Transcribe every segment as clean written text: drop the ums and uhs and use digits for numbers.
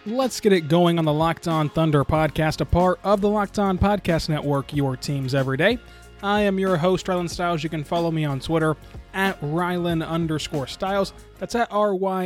Let's get it going on the Locked On Thunder podcast, a part of the Locked On Podcast Network, your teams every day. I am your host, Rylan Stiles. You can follow me on Twitter at Rylan_Stiles. That's at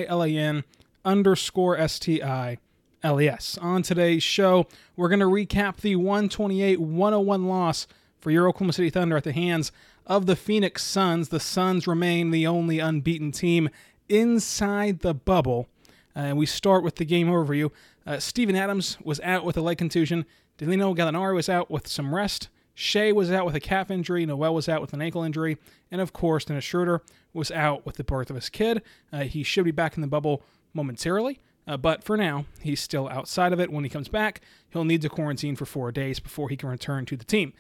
RYLAN_STILES. On today's show, we're going to recap the 128-101 loss for your Oklahoma City Thunder at the hands of the Phoenix Suns. The Suns remain the only unbeaten team inside the bubble. And we start with the game overview. Steven Adams was out with a leg contusion. Danilo Gallinari was out with some rest. Shea was out with a calf injury. Noel was out with an ankle injury. And of course, Dennis Schroeder was out with the birth of his kid. He should be back in the bubble momentarily. But for now, he's still outside of it. When he comes back, he'll need to quarantine for 4 days before he can return to the team.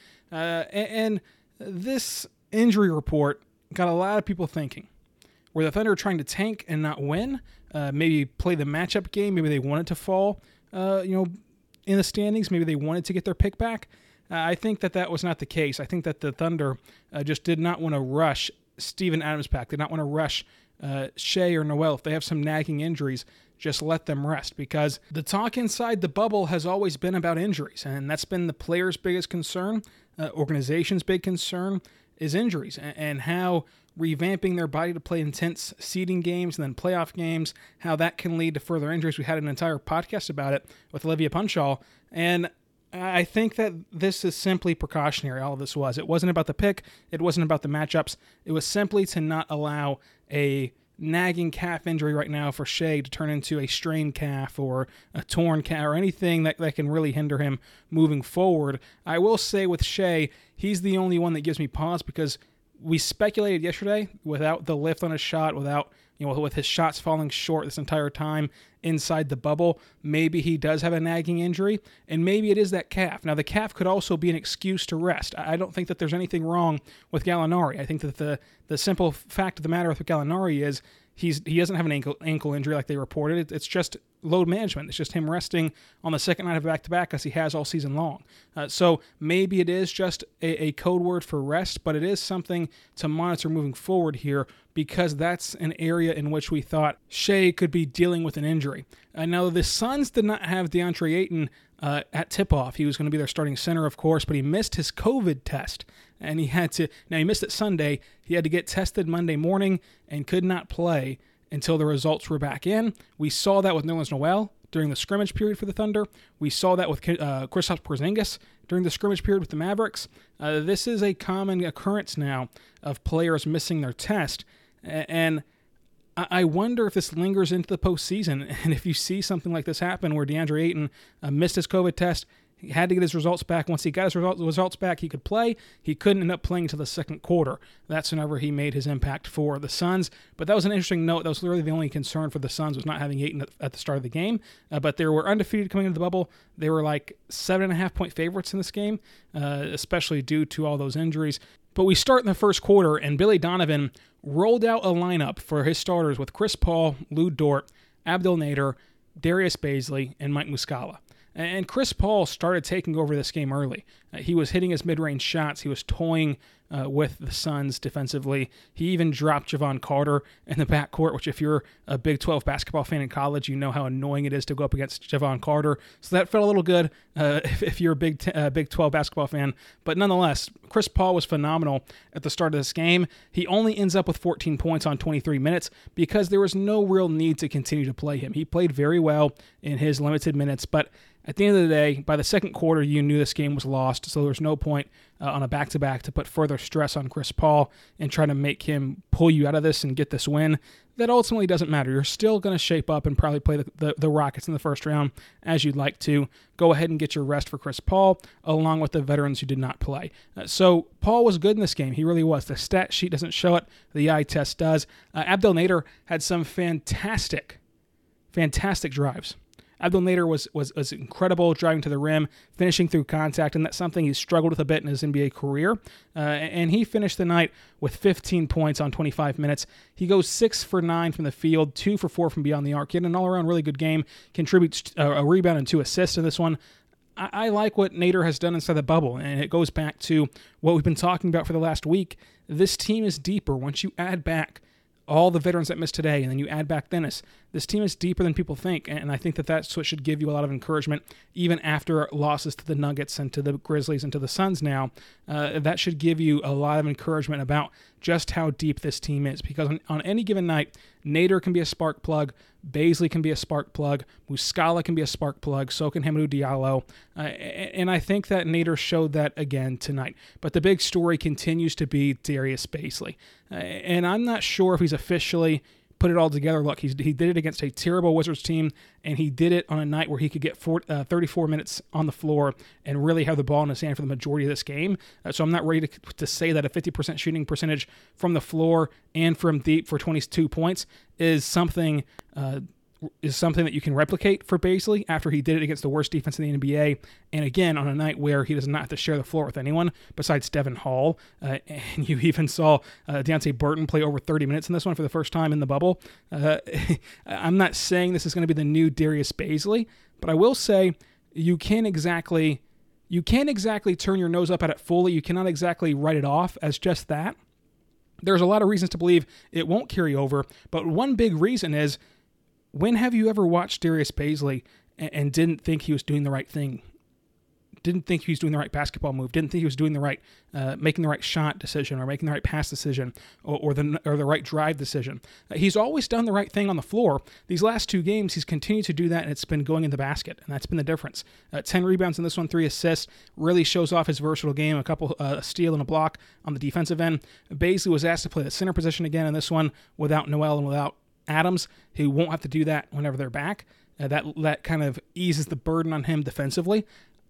And this injury report got a lot of people thinking. Were the Thunder trying to tank and not win? Maybe play the matchup game. Maybe they wanted to fall, in the standings. Maybe they wanted to get their pick back. I think that was not the case. I think that the Thunder just did not want to rush Steven Adams back. Did not want to rush Shea or Noel. If they have some nagging injuries, just let them rest, because the talk inside the bubble has always been about injuries, and that's been the players' biggest concern. Organization's big concern is injuries and how revamping their body to play intense seeding games and then playoff games, how that can lead to further injuries. We had an entire podcast about it with Olivia Punchal, and I think that this is simply precautionary, all of this was. It wasn't about the pick. It wasn't about the matchups. It was simply to not allow a nagging calf injury right now for Shea to turn into a strained calf or a torn calf or anything that can really hinder him moving forward. I will say with Shea, he's the only one that gives me pause, because we speculated yesterday, without the lift on his shot, with his shots falling short this entire time inside the bubble, maybe he does have a nagging injury, and maybe it is that calf. Now, the calf could also be an excuse to rest. I don't think that there's anything wrong with Gallinari. I think that the simple fact of the matter with Gallinari is he doesn't have an ankle injury like they reported. It's just load management. It's just him resting on the second night of back-to-back, as he has all season long. So maybe it is just a code word for rest, but it is something to monitor moving forward here, because that's an area in which we thought Shea could be dealing with an injury. Now, the Suns did not have DeAndre Ayton at tip-off. He was going to be their starting center, of course, but he missed his COVID test. And he missed it Sunday. He had to get tested Monday morning and could not play until the results were back in. We saw that with Nerlens Noel during the scrimmage period for the Thunder. We saw that with Kristaps Porzingis during the scrimmage period with the Mavericks. This is a common occurrence now of players missing their test. And I wonder if this lingers into the postseason. And if you see something like this happen where DeAndre Ayton missed his COVID test, he had to get his results back. Once he got his results back, he could play. He couldn't end up playing until the second quarter. That's whenever he made his impact for the Suns. But that was an interesting note. That was literally the only concern for the Suns, was not having Ayton at the start of the game. But they were undefeated coming into the bubble. They were like 7.5-point favorites in this game, especially due to all those injuries. But we start in the first quarter, and Billy Donovan rolled out a lineup for his starters with Chris Paul, Lou Dort, Abdel Nader, Darius Bazley, and Mike Muscala. And Chris Paul started taking over this game early. He was hitting his mid-range shots. He was toying with the Suns defensively. He even dropped Javon Carter in the backcourt, which if you're a Big 12 basketball fan in college, you know how annoying it is to go up against Javon Carter. So that felt a little good if you're a Big 12 basketball fan. But nonetheless, Chris Paul was phenomenal at the start of this game. He only ends up with 14 points on 23 minutes because there was no real need to continue to play him. He played very well in his limited minutes, but at the end of the day, by the second quarter, you knew this game was lost, so there was no point on a back-to-back to put further stress on Chris Paul and try to make him pull you out of this and get this win. That ultimately doesn't matter. You're still going to shape up and probably play the Rockets in the first round as you'd like to. Go ahead and get your rest for Chris Paul, along with the veterans who did not play. So Paul was good in this game. He really was. The stat sheet doesn't show it. The eye test does. Abdel Nader had some fantastic drives. Abdel Nader was incredible, driving to the rim, finishing through contact, and that's something he's struggled with a bit in his NBA career. And he finished the night with 15 points on 25 minutes. He goes 6 for 9 from the field, 2 for 4 from beyond the arc. He had an all-around really good game, contributes a rebound and 2 assists in this one. I like what Nader has done inside the bubble, and it goes back to what we've been talking about for the last week. This team is deeper once you add back all the veterans that missed today, and then you add back Dennis, this team is deeper than people think, and I think that that's what should give you a lot of encouragement, even after losses to the Nuggets and to the Grizzlies and to the Suns now. That should give you a lot of encouragement about just how deep this team is, because on any given night, Nader can be a spark plug, Bazley can be a spark plug, Muscala can be a spark plug, so can Hamidou Diallo, and I think that Nader showed that again tonight. But the big story continues to be Darius Bazley, and I'm not sure if he's officially put it all together. Look, he did it against a terrible Wizards team, and he did it on a night where he could get 34 minutes on the floor and really have the ball in his hand for the majority of this game. So I'm not ready to say that a 50% shooting percentage from the floor and from deep for 22 points is something that you can replicate for Bazley after he did it against the worst defense in the NBA, and again on a night where he does not have to share the floor with anyone besides Devin Hall, and you even saw Deonte Burton play over 30 minutes in this one for the first time in the bubble. I'm not saying this is going to be the new Darius Bazley, but I will say you can't exactly turn your nose up at it fully. You cannot exactly write it off as just that. There's a lot of reasons to believe it won't carry over, but one big reason is, when have you ever watched Darius Bazley and didn't think he was doing the right thing? Didn't think he was doing the right basketball move? Didn't think he was doing the right, making the right shot decision, or making the right pass decision, or the right drive decision? He's always done the right thing on the floor. These last 2 games, he's continued to do that, and it's been going in the basket, and that's been the difference. 10 rebounds in this one, 3 assists, really shows off his versatile game. A couple a steal and a block on the defensive end. Bazley was asked to play the center position again in this one without Noel and without Adams, who won't have to do that whenever they're back. That kind of eases the burden on him defensively.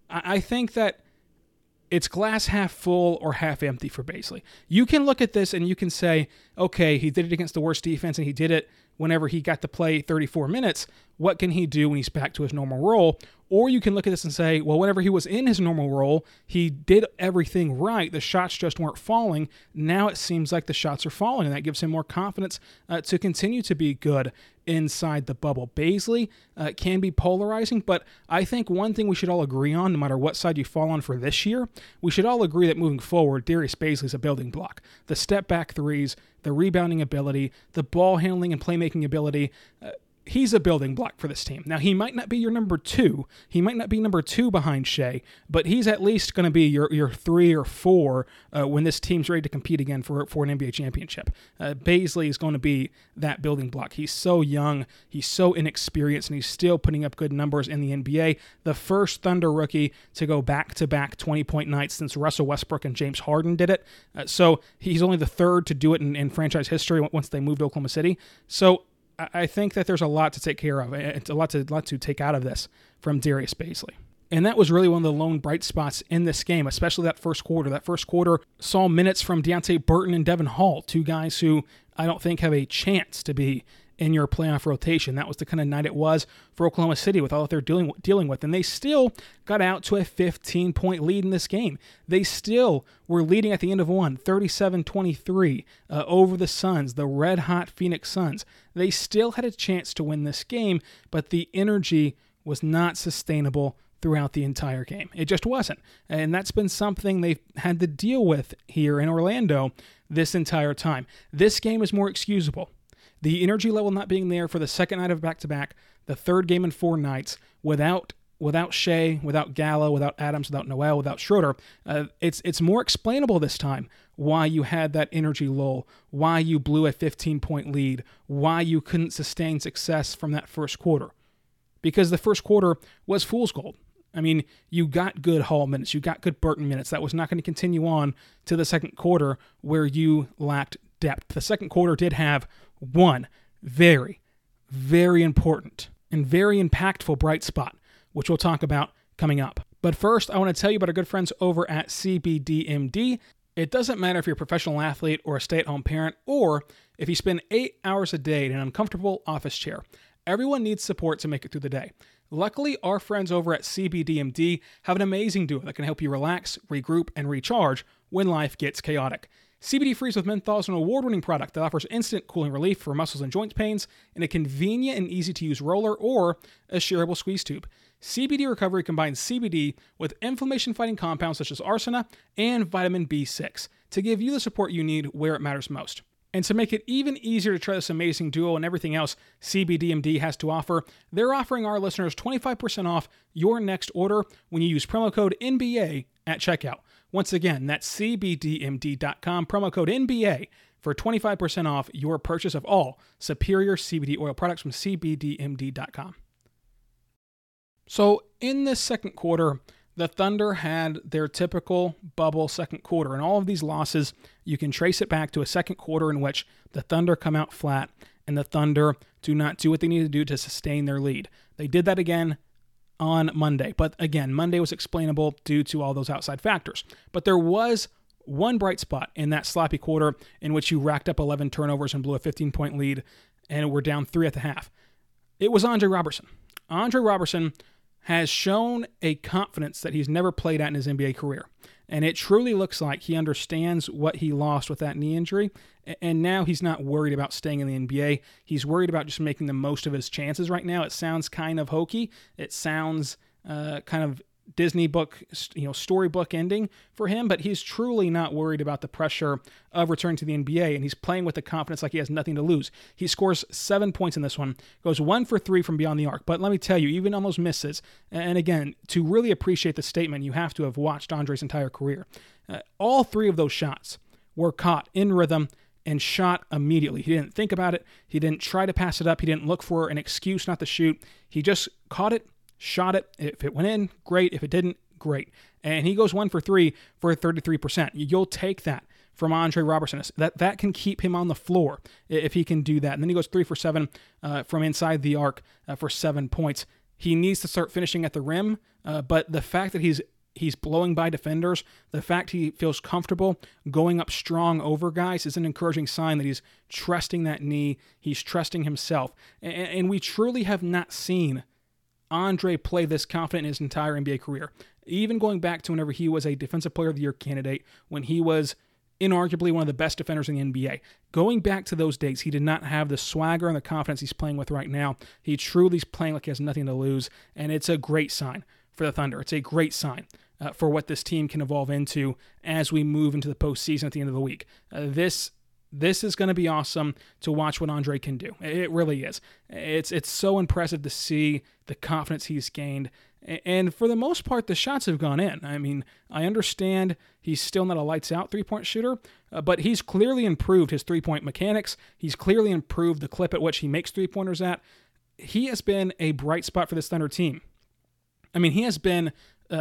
I think that it's glass half full or half empty for Bazley. You can look at this and you can say, okay, he did it against the worst defense and he did it whenever he got to play 34 minutes. What can he do when he's back to his normal role? Or you can look at this and say, well, whenever he was in his normal role, he did everything right. The shots just weren't falling. Now it seems like the shots are falling, and that gives him more confidence to continue to be good inside the bubble. Bazley can be polarizing, but I think one thing we should all agree on, no matter what side you fall on for this year, we should all agree that moving forward, Darius Bazley is a building block. The step-back threes, the rebounding ability, the ball handling and playmaking ability, he's a building block for this team. Now, he might not be your number 2. He might not be number 2 behind Shea, but he's at least going to be your 3 or 4 when this team's ready to compete again for an NBA championship. Bazley is going to be that building block. He's so young, he's so inexperienced, and he's still putting up good numbers in the NBA. The first Thunder rookie to go back-to-back 20-point nights since Russell Westbrook and James Harden did it. So he's only the 3rd to do it in franchise history once they moved to Oklahoma City. So I think that there's a lot to take care of. It's a lot to take out of this from Darius Bazley. And that was really one of the lone bright spots in this game, especially that first quarter. That first quarter saw minutes from Deonte Burton and Devin Hall, 2 guys who I don't think have a chance to be in your playoff rotation. That was the kind of night it was for Oklahoma City with all that they're dealing with. And they still got out to a 15-point lead in this game. They still were leading at the end of one, 37-23 over the Suns, the red-hot Phoenix Suns. They still had a chance to win this game, but the energy was not sustainable throughout the entire game. It just wasn't. And that's been something they've had to deal with here in Orlando this entire time. This game is more excusable. The energy level not being there for the second night of back-to-back, the third game in 4 nights, without Shea, without Gallo, without Adams, without Noel, without Schroeder, it's more explainable this time why you had that energy lull, why you blew a 15-point lead, why you couldn't sustain success from that first quarter. Because the first quarter was fool's gold. I mean, you got good Hall minutes, you got good Burton minutes. That was not going to continue on to the second quarter where you lacked depth. The second quarter did have one very, very important and very impactful bright spot, which we'll talk about coming up. But first, I want to tell you about our good friends over at CBDMD. It doesn't matter if you're a professional athlete or a stay-at-home parent, or if you spend 8 hours a day in an uncomfortable office chair. Everyone needs support to make it through the day. Luckily, our friends over at CBDMD have an amazing duo that can help you relax, regroup, and recharge when life gets chaotic. CBD Freeze with Menthol is an award-winning product that offers instant cooling relief for muscles and joint pains in a convenient and easy-to-use roller or a shareable squeeze tube. CBD Recovery combines CBD with inflammation-fighting compounds such as arsenic and vitamin B6 to give you the support you need where it matters most. And to make it even easier to try this amazing duo and everything else CBDMD has to offer, they're offering our listeners 25% off your next order when you use promo code NBA at checkout. Once again, that's CBDMD.com, promo code NBA for 25% off your purchase of all superior CBD oil products from CBDMD.com. So in this second quarter, the Thunder had their typical bubble second quarter, and all of these losses, you can trace it back to a second quarter in which the Thunder come out flat and the Thunder do not do what they need to do to sustain their lead. They did that again on Monday, but again, Monday was explainable due to all those outside factors. But there was one bright spot in that sloppy quarter in which you racked up 11 turnovers and blew a 15-point lead and were down 3 at the half. It was Andre Robertson. Andre Robertson has shown a confidence that he's never played at in his NBA career. And it truly looks like he understands what he lost with that knee injury. And now he's not worried about staying in the NBA. He's worried about just making the most of his chances right now. It sounds kind of hokey. It sounds kind of Disney book, storybook ending for him, but he's truly not worried about the pressure of returning to the NBA, and he's playing with the confidence like he has nothing to lose. He scores 7 points in this one, goes 1 for 3 from beyond the arc, but let me tell you, even on those misses, and again, to really appreciate the statement, you have to have watched Andre's entire career. All 3 of those shots were caught in rhythm and shot immediately. He didn't think about it. He didn't try to pass it up. He didn't look for an excuse not to shoot. He just caught it, shot it. If it went in, great. If it didn't, great. And he goes 1 for 3 for 33%. You'll take that from Andre Robertson. That can keep him on the floor if he can do that. And then he goes 3 for 7 from inside the arc for 7 points. He needs to start finishing at the rim, but the fact that he's blowing by defenders, the fact he feels comfortable going up strong over guys is an encouraging sign that he's trusting that knee. He's trusting himself. And we truly have not seen Andre play this confident in his entire NBA career. Even going back to whenever he was a Defensive Player of the Year candidate, when he was inarguably one of the best defenders in the NBA. Going back to those days, he did not have the swagger and the confidence he's playing with right now. He truly is playing like he has nothing to lose, and it's a great sign for the Thunder. It's a great sign for what this team can evolve into as we move into the postseason at the end of the week. This is going to be awesome to watch what Andre can do. It really is. It's so impressive to see the confidence he's gained. And for the most part, the shots have gone in. I mean, I understand he's still not a lights-out three-point shooter, but he's clearly improved his three-point mechanics. He's clearly improved the clip at which he makes three-pointers at. He has been a bright spot for this Thunder team. I mean, he has been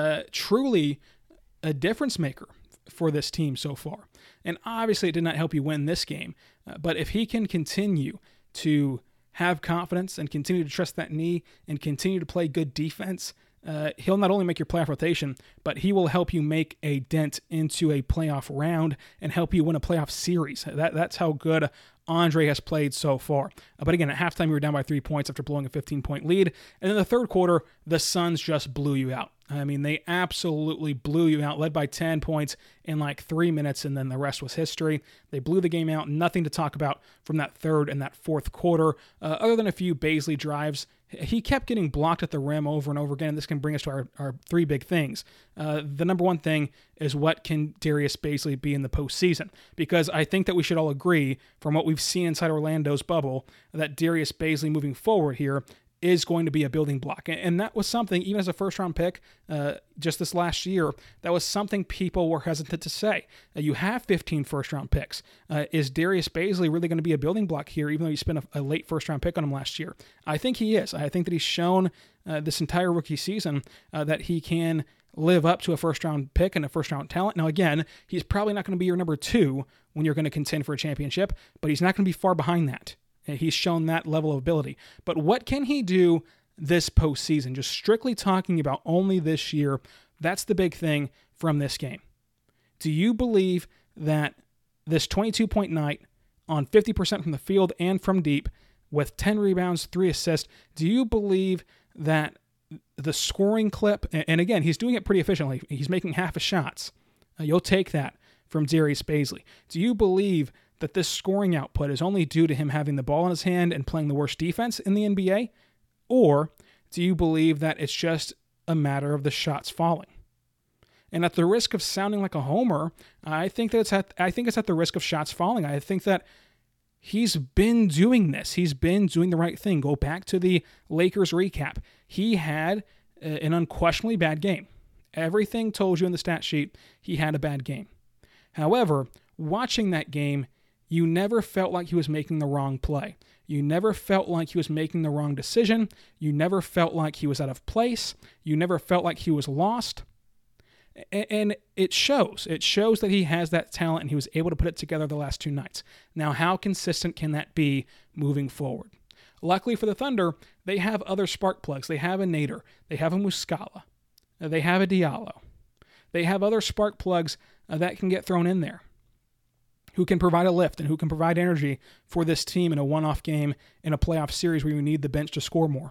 truly a difference maker for this team so far. And obviously it did not help you win this game, but if he can continue to have confidence and continue to trust that knee and continue to play good defense, he'll not only make your playoff rotation, but he will help you make a dent into a playoff round and help you win a playoff series. That's how good Andre has played so far. But again, at halftime, you were down by 3 points after blowing a 15-point lead. And in the third quarter, the Suns just blew you out. I mean, they absolutely blew you out, led by 10 points in like 3 minutes, and then the rest was history. They blew the game out. Nothing to talk about from that third and that fourth quarter, other than a few Bazley drives. He kept getting blocked at the rim over and over again, and this can bring us to our three big things. The number one thing is, what can Darius Bazley be in the postseason? Because I think that we should all agree, from what we've seen inside Orlando's bubble, that Darius Bazley moving forward here is going to be a building block. And that was something, even as a first-round pick, just this last year, that was something people were hesitant to say. You have 15 first-round picks. Is Darius Bazley really going to be a building block here, even though you spent a late first-round pick on him last year? I think he is. I think that he's shown this entire rookie season that he can live up to a first-round pick and a first-round talent. Now, again, he's probably not going to be your number 2 when you're going to contend for a championship, but he's not going to be far behind that. He's shown that level of ability. But what can he do this postseason? Just strictly talking about only this year, that's the big thing from this game. Do you believe that this 22-point night on 50% from the field and from deep, with 10 rebounds, 3 assists, do you believe that the scoring clip, and again, he's doing it pretty efficiently, he's making half his shots, you'll take that from Darius Bazley. Do you believe that this scoring output is only due to him having the ball in his hand and playing the worst defense in the NBA? Or do you believe that it's just a matter of the shots falling? And at the risk of sounding like a homer, I think it's at the risk of shots falling. I think that he's been doing this. He's been doing the right thing. Go back to the Lakers recap. He had an unquestionably bad game. Everything told you in the stat sheet he had a bad game. However, watching that game, you never felt like he was making the wrong play. You never felt like he was making the wrong decision. You never felt like he was out of place. You never felt like he was lost. And it shows. It shows that he has that talent and he was able to put it together the last 2 nights. Now, how consistent can that be moving forward? Luckily for the Thunder, they have other spark plugs. They have a Nader. They have a Muscala. They have a Diallo. They have other spark plugs that can get thrown in there, who can provide a lift and who can provide energy for this team in a one-off game in a playoff series where you need the bench to score more.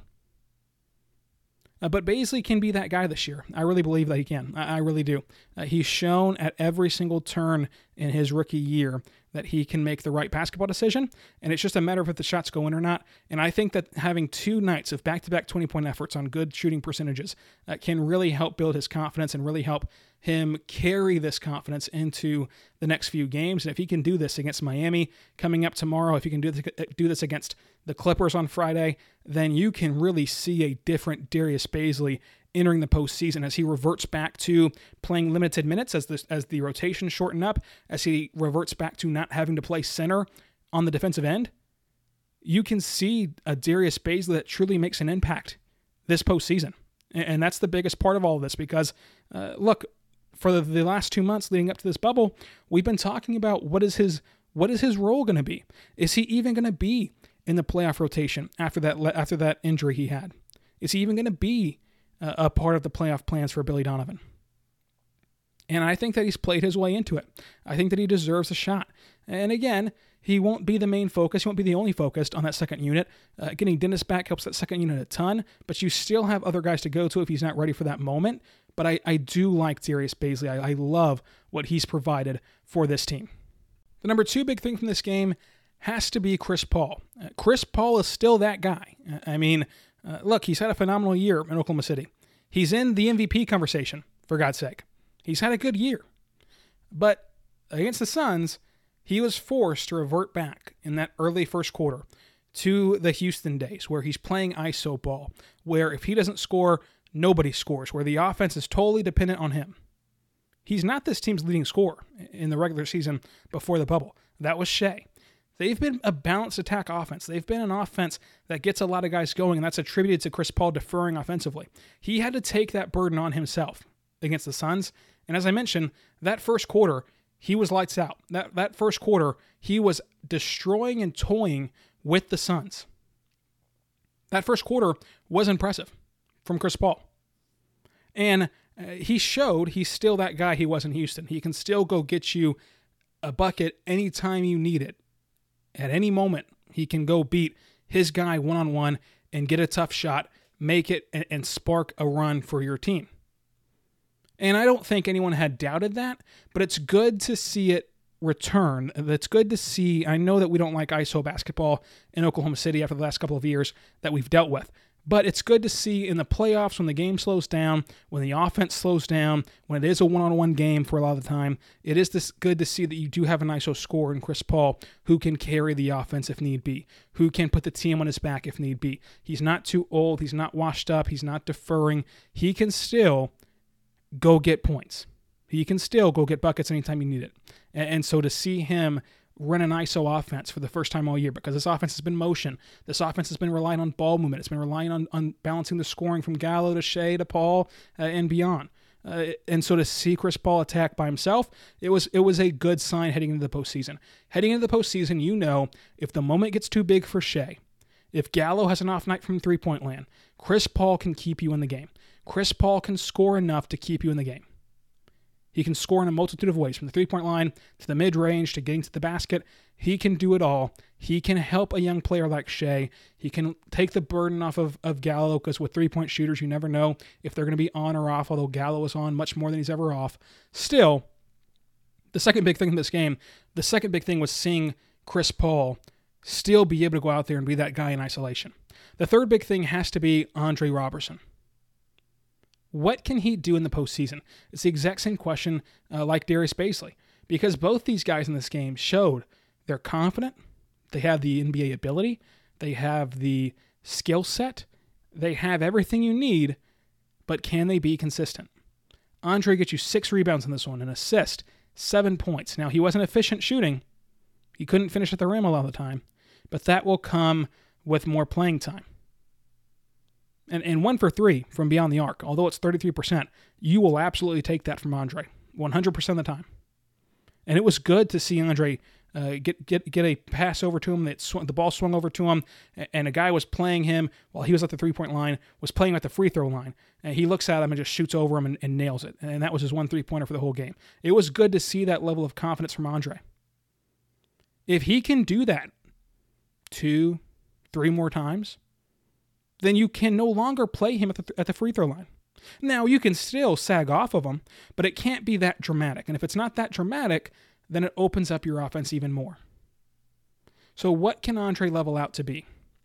But Bazley can be that guy this year. I really believe that he can. I really do. He's shown at every single turn in his rookie year that he can make the right basketball decision, and it's just a matter of if the shots go in or not. And I think that having 2 nights of back-to-back 20-point efforts on good shooting percentages can really help build his confidence and really help him carry this confidence into the next few games. And if he can do this against Miami coming up tomorrow, if he can do this against the Clippers on Friday, then you can really see a different Darius Bazley entering the postseason as he reverts back to playing limited minutes as the rotation shorten up, as he reverts back to not having to play center on the defensive end. You can see a Darius Bazley that truly makes an impact this postseason. And that's the biggest part of all of this because, look, for the last 2 months leading up to this bubble, we've been talking about what is his role going to be? Is he even going to be in the playoff rotation after that injury he had? Is he even going to be a part of the playoff plans for Billy Donovan? And I think that he's played his way into it. I think that he deserves a shot. And again, he won't be the main focus. He won't be the only focused on that second unit. Getting Dennis back helps that second unit a ton, but you still have other guys to go to if he's not ready for that moment. But I do like Darius Bazley. I love what he's provided for this team. The number 2 big thing from this game has to be Chris Paul. Chris Paul is still that guy. I mean, look, he's had a phenomenal year in Oklahoma City. He's in the MVP conversation, for God's sake. He's had a good year. But against the Suns, he was forced to revert back in that early first quarter to the Houston days where he's playing ISO ball, where if he doesn't score, nobody scores, where the offense is totally dependent on him. He's not this team's leading scorer in the regular season before the bubble. That was Shea. They've been a balanced attack offense. They've been an offense that gets a lot of guys going, and that's attributed to Chris Paul deferring offensively. He had to take that burden on himself against the Suns, and as I mentioned, that first quarter, he was lights out. That first quarter, he was destroying and toying with the Suns. That first quarter was impressive from Chris Paul. And he showed he's still that guy he was in Houston. He can still go get you a bucket anytime you need it. At any moment, he can go beat his guy one-on-one and get a tough shot, make it, and spark a run for your team. And I don't think anyone had doubted that, but it's good to see it return. It's good to see. I know that we don't like ISO basketball in Oklahoma City after the last couple of years that we've dealt with, but it's good to see in the playoffs when the game slows down, when the offense slows down, when it is a one-on-one game for a lot of the time, it is good to see that you do have an ISO scorer in Chris Paul who can carry the offense if need be, who can put the team on his back if need be. He's not too old. He's not washed up. He's not deferring. He can still go get points. He can still go get buckets anytime you need it. And so to see him run an ISO offense for the first time all year, because this offense has been motion. This offense has been relying on ball movement. It's been relying on balancing the scoring from Gallo to Shea to Paul and beyond. And so to see Chris Paul attack by himself, it was a good sign heading into the postseason. Heading into the postseason, you know, if the moment gets too big for Shea, if Gallo has an off night from three-point land, Chris Paul can keep you in the game. Chris Paul can score enough to keep you in the game. He can score in a multitude of ways, from the three-point line to the mid-range to getting to the basket. He can do it all. He can help a young player like Shea. He can take the burden off of Gallo, because with three-point shooters, you never know if they're going to be on or off, although Gallo is on much more than he's ever off. Still, the second big thing in this game, the second big thing was seeing Chris Paul still be able to go out there and be that guy in isolation. The third big thing has to be Andre Robertson. What can he do in the postseason? It's the exact same question like Darius Bazley, because both these guys in this game showed they're confident, They have the NBA ability. They have the skill set. They have everything you need, but can they be consistent? Andre gets you 6 rebounds in this one, an assist, 7 points. Now, he wasn't efficient shooting. He couldn't finish at the rim a lot of the time, but that will come with more playing time. And 1 for 3 from beyond the arc, although it's 33%, you will absolutely take that from Andre, 100% of the time. And it was good to see Andre get a pass over to him, the ball swung over to him, and a guy was playing him while he was at the three-point line, was playing at the free throw line, and he looks at him and just shoots over him and nails it. And that was his 1 3-pointer for the whole game. It was good to see that level of confidence from Andre. If he can do that 2, 3 more times, then you can no longer play him at the free throw line. Now, you can still sag off of him, but it can't be that dramatic. And if it's not that dramatic, then it opens up your offense even more. So what can Andre level out to be?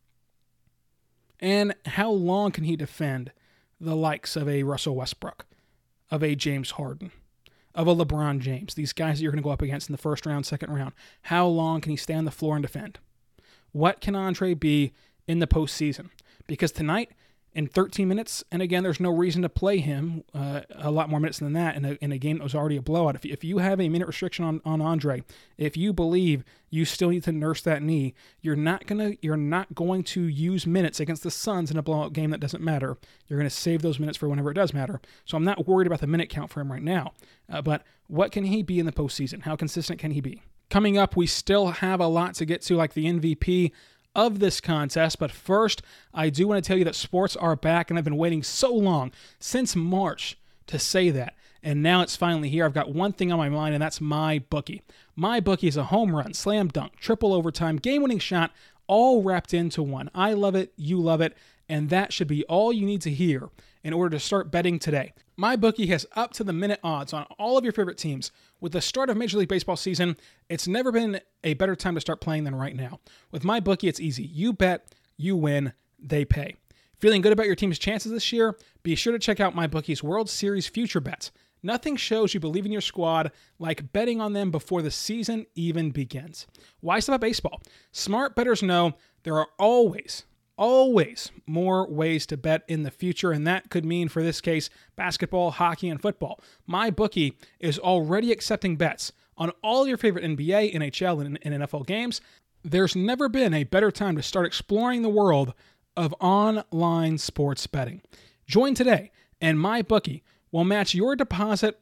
And how long can he defend the likes of a Russell Westbrook, of a James Harden, of a LeBron James, these guys that you're going to go up against in the first round, second round? How long can he stay on the floor and defend? What can Andre be in the postseason? Because tonight, in 13 minutes, and again, there's no reason to play him a lot more minutes than that in a game that was already a blowout. If you have a minute restriction on Andre, if you believe you still need to nurse that knee, you're not going to use minutes against the Suns in a blowout game that doesn't matter. You're going to save those minutes for whenever it does matter. So I'm not worried about the minute count for him right now. But what can he be in the postseason? How consistent can he be? Coming up, we still have a lot to get to, like the MVP of this contest, but first, I do want to tell you that sports are back, and I've been waiting so long, since March, to say that, and now it's finally here. I've got one thing on my mind, and that's MyBookie. MyBookie is a home run, slam dunk, triple overtime, game-winning shot, all wrapped into one. I love it, you love it, and that should be all you need to hear in order to start betting today. MyBookie has up-to-the-minute odds on all of your favorite teams. With the start of Major League Baseball season, it's never been a better time to start playing than right now. With MyBookie, it's easy. You bet, you win, they pay. Feeling good about your team's chances this year? Be sure to check out MyBookie's World Series future bets. Nothing shows you believe in your squad like betting on them before the season even begins. Why stop at baseball? Smart bettors know there are always more ways to bet in the future, and that could mean, for this case, basketball, hockey, and football. MyBookie is already accepting bets on all your favorite NBA, NHL, and NFL games. There's never been a better time to start exploring the world of online sports betting. Join today, and MyBookie will match your deposit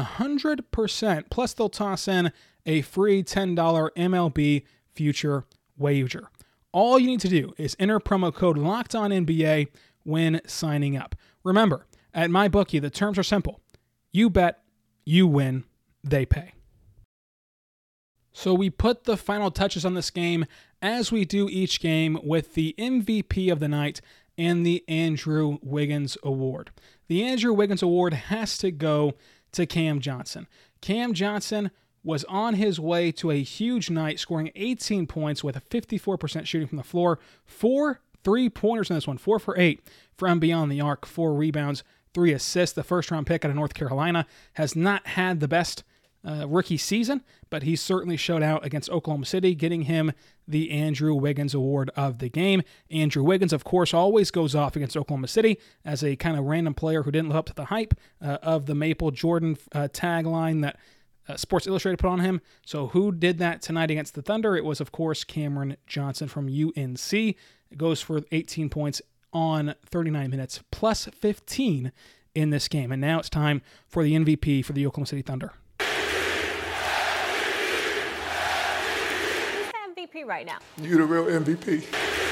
100%, plus they'll toss in a free $10 MLB future wager. All you need to do is enter promo code LOCKEDONNBA when signing up. Remember, at MyBookie, the terms are simple. You bet, you win, they pay. So we put the final touches on this game, as we do each game, with the MVP of the night and the Andrew Wiggins Award. The Andrew Wiggins Award has to go to Cam Johnson. Cam Johnson was on his way to a huge night, scoring 18 points with a 54% shooting from the floor, 4 3-pointers in this one, 4 for 8 from beyond the arc, 4 rebounds, 3 assists. The first-round pick out of North Carolina has not had the best rookie season, but he certainly showed out against Oklahoma City, getting him the Andrew Wiggins Award of the game. Andrew Wiggins, of course, always goes off against Oklahoma City as a kind of random player who didn't live up to the hype of the Maple Jordan tagline that Sports Illustrated put on him. So who did that tonight against the Thunder? It was, of course, Cameron Johnson from UNC. It goes for 18 points on 39 minutes, plus 15 in this game. And now it's time for the MVP for the Oklahoma City Thunder. Who's the MVP right now? You the real MVP.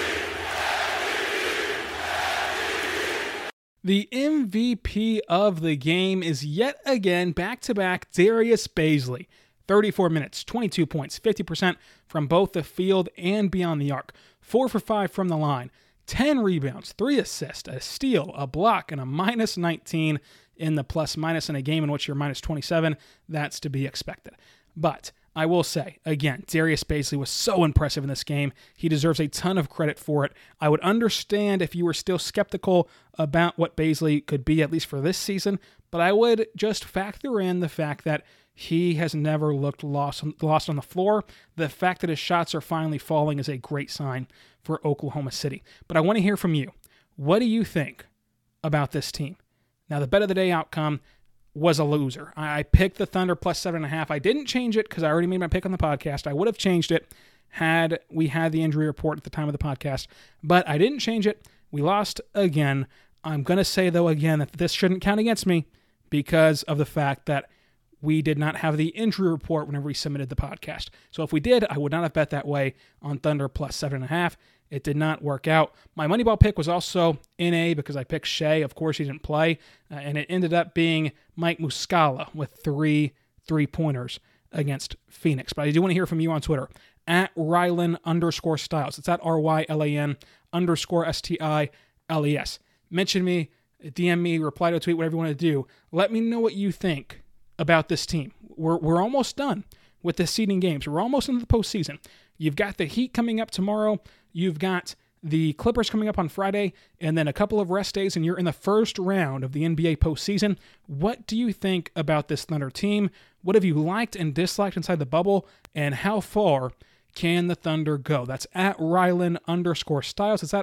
The MVP of the game is yet again back-to-back Darius Bazley. 34 minutes, 22 points, 50% from both the field and beyond the arc. 4 for 5 from the line, 10 rebounds, 3 assists, a steal, a block, and a minus 19 in the plus-minus in a game in which you're minus 27. That's to be expected. But I will say, again, Darius Bazley was so impressive in this game. He deserves a ton of credit for it. I would understand if you were still skeptical about what Bazley could be, at least for this season, but I would just factor in the fact that He has never looked lost on the floor. The fact that his shots are finally falling is a great sign for Oklahoma City. But I want to hear from you. What do you think about this team? Now, the bet of the day outcome was a loser. I picked the Thunder plus 7.5. I didn't change it because I already made my pick on the podcast. I would have changed it had we had the injury report at the time of the podcast, but I didn't change it. We lost again. I'm going to say, though, again, that this shouldn't count against me because of the fact that we did not have the injury report whenever we submitted the podcast. So if we did, I would not have bet that way on Thunder plus 7.5. It did not work out. My Moneyball pick was also NA because I picked Shea. Of course, he didn't play. And it ended up being Mike Muscala with 3 3-pointers against Phoenix. But I do want to hear from you on Twitter. At Rylan_Styles. It's at RYLAN_STILES. Mention me, DM me, reply to a tweet, whatever you want to do. Let me know what you think about this team. We're almost done with the seeding games. We're almost into the postseason. You've got the Heat coming up tomorrow. You've got the Clippers coming up on Friday, and then a couple of rest days, and you're in the first round of the NBA postseason. What do you think about this Thunder team? What have you liked and disliked inside the bubble, and how far can the Thunder go? That's at Rylan_Styles. It's at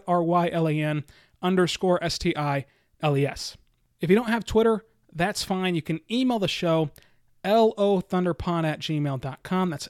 RYLAN_STILES. If you don't have Twitter, that's fine. You can email the show, lothunderpod@gmail.com. That's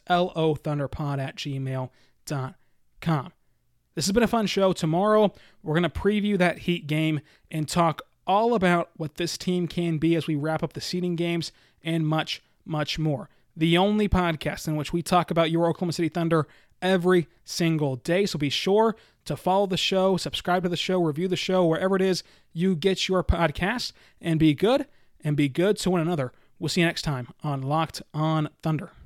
lothunderpod@gmail.com. This has been a fun show. Tomorrow, we're going to preview that Heat game and talk all about what this team can be as we wrap up the seeding games and much, much more. The only podcast in which we talk about your Oklahoma City Thunder every single day. So be sure to follow the show, subscribe to the show, review the show, wherever it is you get your podcast, and be good to one another. We'll see you next time on Locked on Thunder.